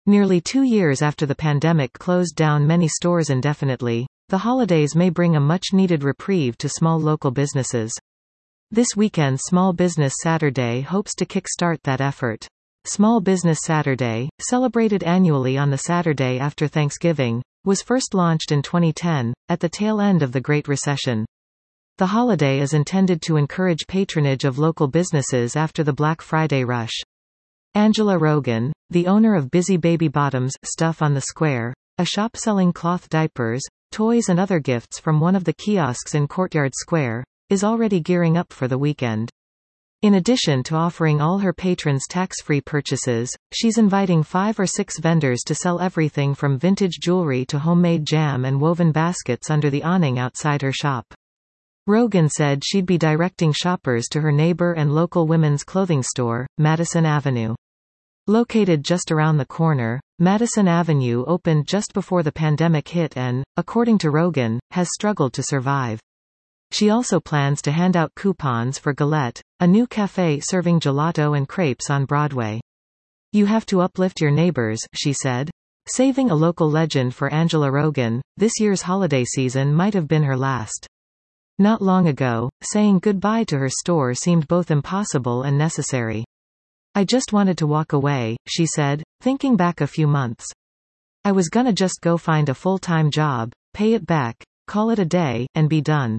Nearly 2 years after the pandemic closed down many stores indefinitely, the holidays may bring a much-needed reprieve to small local businesses. This weekend Small Business Saturday hopes to kickstart that effort. Small Business Saturday, celebrated annually on the Saturday after Thanksgiving, was first launched in 2010, at the tail end of the Great Recession. The holiday is intended to encourage patronage of local businesses after the Black Friday rush. Angela Rogan, the owner of Busy Baby Bottoms, Stuff on the Square, a shop selling cloth diapers, toys and other gifts from one of the kiosks in Courtyard Square, is already gearing up for the weekend. In addition to offering all her patrons tax-free purchases, she's inviting 5 or 6 vendors to sell everything from vintage jewelry to homemade jam and woven baskets under the awning outside her shop. Rogan said she'd be directing shoppers to her neighbor and local women's clothing store, Madison Avenue. Located just around the corner, Madison Avenue opened just before the pandemic hit and, according to Rogan, has struggled to survive. She also plans to hand out coupons for Galette, a new cafe serving gelato and crepes on Broadway. "You have to uplift your neighbors," she said. Saving a local legend for Angela Rogan, this year's holiday season might have been her last. Not long ago, saying goodbye to her store seemed both impossible and necessary. "I just wanted to walk away," she said, thinking back a few months. "I was gonna just go find a full-time job, pay it back, call it a day, and be done."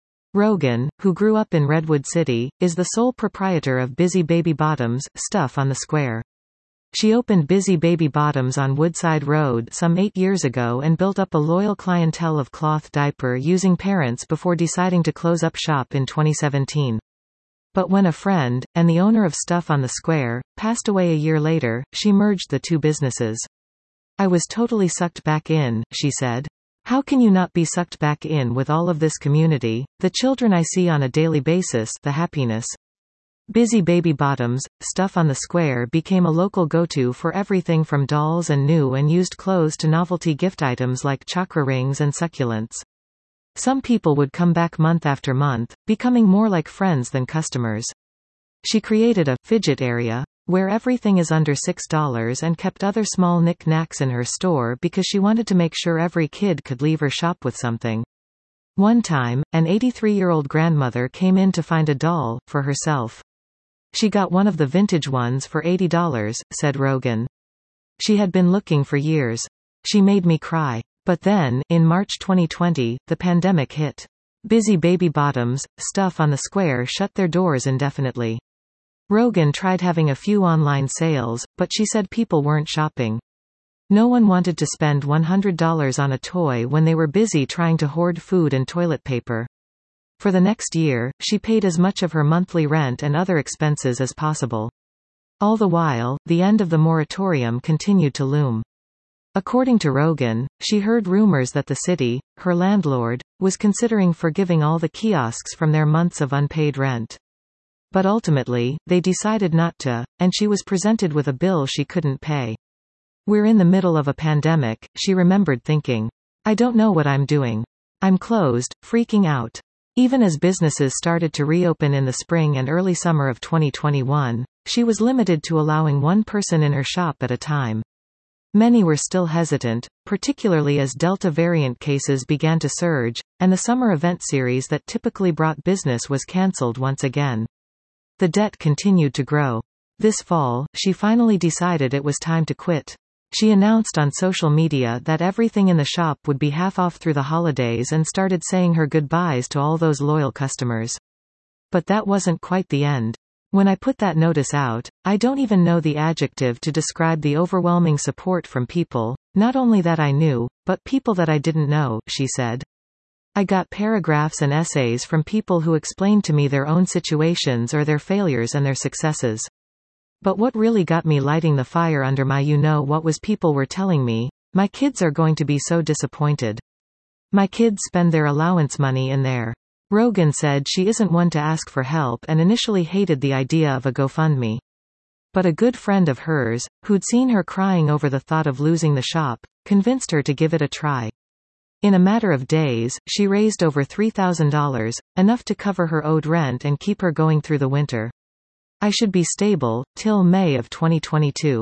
Rogan, who grew up in Redwood City, is the sole proprietor of Busy Baby Bottoms, Stuff on the Square. She opened Busy Baby Bottoms on Woodside Road some 8 years ago and built up a loyal clientele of cloth diaper-using parents before deciding to close up shop in 2017. But when a friend, and the owner of Stuff on the Square, passed away a year later, she merged the two businesses. "I was totally sucked back in," she said. "How can you not be sucked back in with all of this community, the children I see on a daily basis, the happiness?" Busy Baby Bottoms, Stuff on the Square became a local go-to for everything from dolls and new and used clothes to novelty gift items like chakra rings and succulents. Some people would come back month after month, becoming more like friends than customers. She created a fidget area, where everything is under $6 and kept other small knick-knacks in her store because she wanted to make sure every kid could leave her shop with something. One time, an 83-year-old grandmother came in to find a doll, for herself. "She got one of the vintage ones for $80, said Rogan. "She had been looking for years. She made me cry. But then, in March 2020, the pandemic hit. Busy Baby Bottoms, Stuff on the Square shut their doors indefinitely. Rogan tried having a few online sales, but she said people weren't shopping. No one wanted to spend $100 on a toy when they were busy trying to hoard food and toilet paper. For the next year, she paid as much of her monthly rent and other expenses as possible. All the while, the end of the moratorium continued to loom. According to Rogan, she heard rumors that the city, her landlord, was considering forgiving all the kiosks from their months of unpaid rent. But ultimately, they decided not to, and she was presented with a bill she couldn't pay. "We're in the middle of a pandemic," she remembered thinking. "I don't know what I'm doing. I'm closed, freaking out." Even as businesses started to reopen in the spring and early summer of 2021, she was limited to allowing one person in her shop at a time. Many were still hesitant, particularly as Delta variant cases began to surge, and the summer event series that typically brought business was cancelled once again. The debt continued to grow. This fall, she finally decided it was time to quit. She announced on social media that everything in the shop would be half off through the holidays and started saying her goodbyes to all those loyal customers. But that wasn't quite the end. "When I put that notice out, I don't even know the adjective to describe the overwhelming support from people, not only that I knew, but people that I didn't know," she said. "I got paragraphs and essays from people who explained to me their own situations or their failures and their successes. But what really got me lighting the fire under my you-know-what was people were telling me, my kids are going to be so disappointed. My kids spend their allowance money in there." Rogan said she isn't one to ask for help and initially hated the idea of a GoFundMe. But a good friend of hers, who'd seen her crying over the thought of losing the shop, convinced her to give it a try. In a matter of days, she raised over $3,000, enough to cover her owed rent and keep her going through the winter. "I should be stable till May of 2022.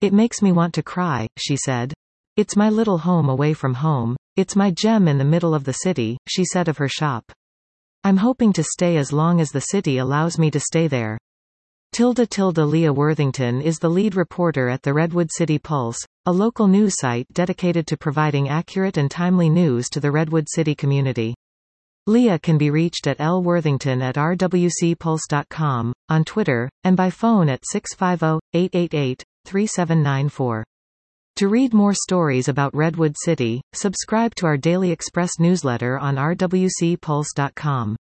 It makes me want to cry, she said. It's my little home away from home. It's my gem in the middle of the city, she said of her shop. I'm hoping to stay as long as the city allows me to stay there. Leah Worthington is the lead reporter at the Redwood City Pulse, a local news site dedicated to providing accurate and timely news to the Redwood City community. Leah can be reached at lworthington@rwcpulse.com, on Twitter, and by phone at 650-888-3794. To read more stories about Redwood City, subscribe to our Daily Express newsletter on rwcpulse.com.